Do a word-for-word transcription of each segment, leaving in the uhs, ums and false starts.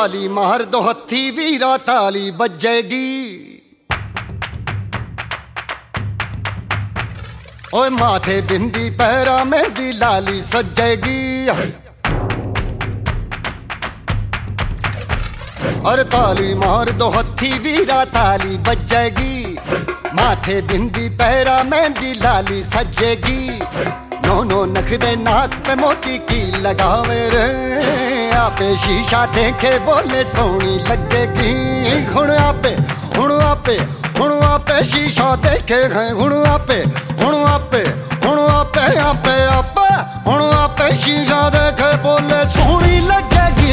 ताली मार दो हथी वीरा ताली बजेगी। ओए माथे बिंदी पैरा मेहंदी लाली सजेगी। और ताली मार दो हथी वीरा ताली बजेगी। माथे बिंदी पैरा मेहंदी लाली सजेगी। नो नो नखरे नाक पे मोती की लगावे रे। आपे शीशा देखे बोले सोनी लगेगी। हुण आपे हुण आपे हुण आपे शीशा देखे हैं। हुण आपे हुण आपे हुण आपे आपे आपे हुण आपे शीशा देखे बोले सोनी लगेगी।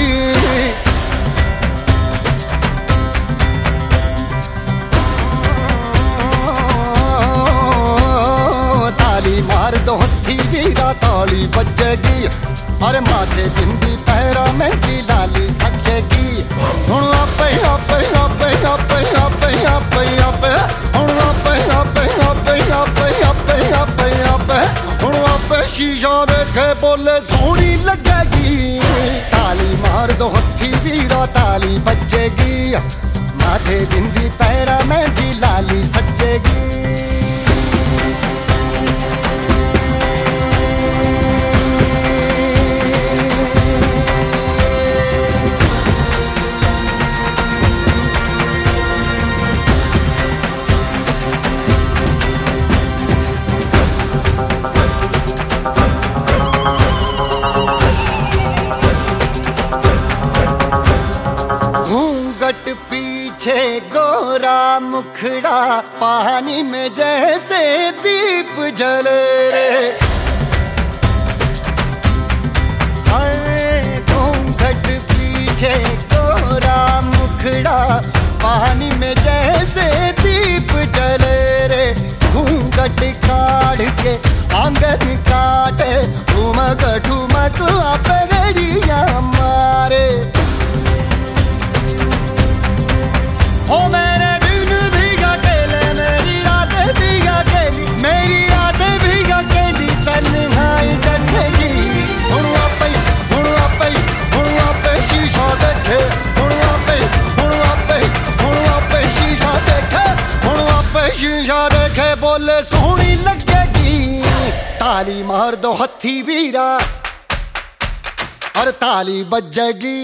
ताली मार दो हथी वीरा ताली बजेगी। अरे माथे बिंदी पैरा मेहंदी लाली सजेगी। हुण आपे आपे आपे आपे आपे आपे आपे हुण आपे आपे आपे आपे आपे आपे आपे हुण आपे शीशा देखे बोले सोनी लगेगी। ताली मार दो हथी वीरा ताली बजेगी। माथे बिंदी पैरा मेहंदी लाली सजेगी। पीछे गोरा मुखड़ा पानी में जैसे दीप जले रे। घूंघट पीछे गोरा मुखड़ा पानी में जैसे दीप जले रे। घूंघट काढ़ के आंगन काटे ठुमक ठुमक आपे गड़िया मारे। ओ मेरे दिन भी अकेले मेरी रातें भी अकेली मेरी रातें भी अकेली तन्हाई जैसेगी। हुण आपे हुण आपे हुण आपे शीशा देखे। हुण आपे हुण आपे हुण आपे शीशा देखे। हुण आपे शीशा देखे बोले सोहनी लगेगी। ताली मार दो हथी वीरा और ताली बजेगी।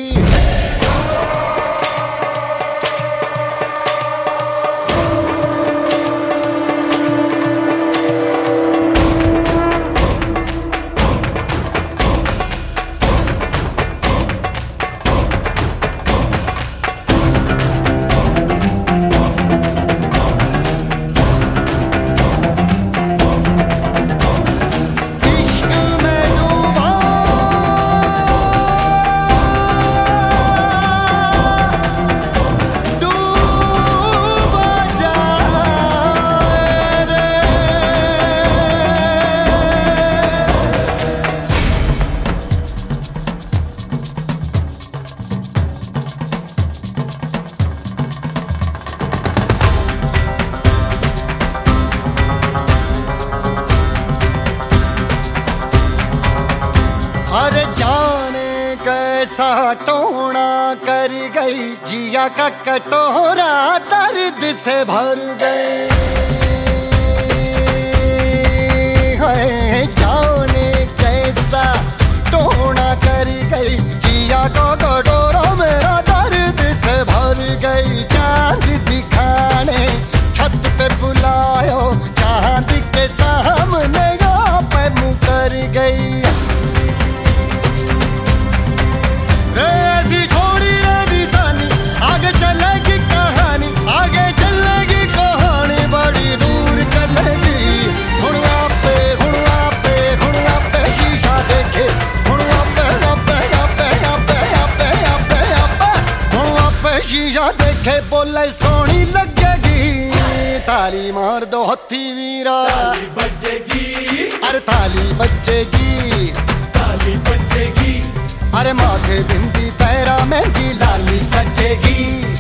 अरे जाने कैसा टोना कर गई जिया का कटोरा दर्द से भर गए। जाने कैसा टोना कर गई जिया का कटोरा मेरा दर्द से भर गई। चांद दिखाने छत पे बुलायो चांद के सामने यहाँ पे मुकर गई। ऐसी छोड़ी रे निशानी आगे चलेगी कहानी आगे चलेगी कहानी बड़ी दूर चलेगी। हुण आपे हुण आपे हुण आपे शीशा देखे। हुण आपे आपे आपे आपे आपे आपे आपे हुण आपे शीशा देखे बोले सोहनी लगेगी। ताली मार दो हथी वीरा ताली बजेगी। अरे ताली बजेगी ताली बजेगी। अरे माथे बिंदी पैरा मेहंदी लाली सजेगी।